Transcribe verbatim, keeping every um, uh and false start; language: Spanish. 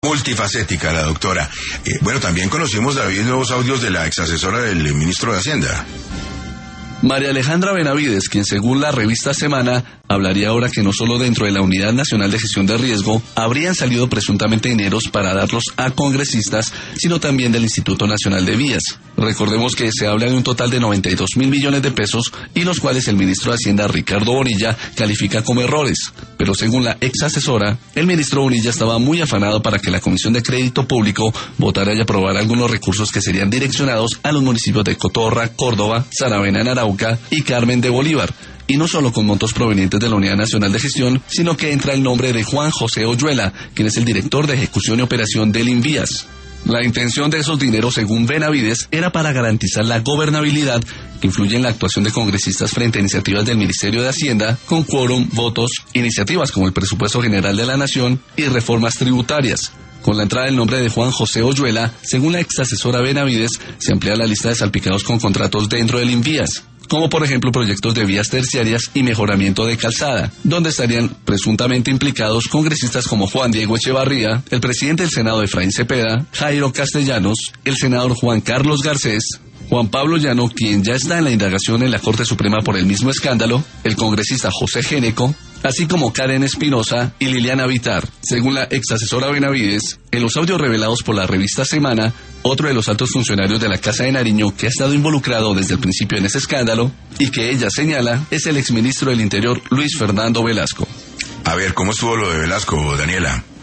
multifacética la doctora. Eh, bueno, también conocimos, David, nuevos audios de la exasesora del ministro de Hacienda. María Alejandra Benavides, quien según la revista Semana, hablaría ahora que no solo dentro de la Unidad Nacional de Gestión de Riesgo habrían salido presuntamente dineros para darlos a congresistas, sino también del Instituto Nacional de Vías. Recordemos que se habla de un total de noventa y dos mil millones de pesos y los cuales el ministro de Hacienda, Ricardo Bonilla, califica como errores. Pero según la ex asesora, el ministro Bonilla estaba muy afanado para que la Comisión de Crédito Público votara y aprobara algunos recursos que serían direccionados a los municipios de Cotorra, Córdoba, Saravena en Arauca y Carmen de Bolívar. Y no solo con montos provenientes de la Unidad Nacional de Gestión, sino que entra el nombre de Juan José Oyuela, quien es el director de ejecución y operación del Invías. La intención de esos dineros, según Benavides, era para garantizar la gobernabilidad que influye en la actuación de congresistas frente a iniciativas del Ministerio de Hacienda, con quórum, votos, iniciativas como el Presupuesto General de la Nación y reformas tributarias. Con la entrada del nombre de Juan José Oyuela, según la ex asesora Benavides, se amplía la lista de salpicados con contratos dentro del Invías, como por ejemplo proyectos de vías terciarias y mejoramiento de calzada, donde estarían presuntamente implicados congresistas como Juan Diego Echevarría, el presidente del Senado Efraín Cepeda, Jairo Castellanos, el senador Juan Carlos Garcés, Juan Pablo Llano, quien ya está en la indagación en la Corte Suprema por el mismo escándalo, el congresista José Géneco, así como Karen Espinosa y Liliana Vitar. Según la ex asesora Benavides, en los audios revelados por la revista Semana, otro de los altos funcionarios de la Casa de Nariño que ha estado involucrado desde el principio en ese escándalo y que ella señala es el exministro del Interior Luis Fernando Velasco. A ver, ¿cómo estuvo lo de Velasco, Daniela?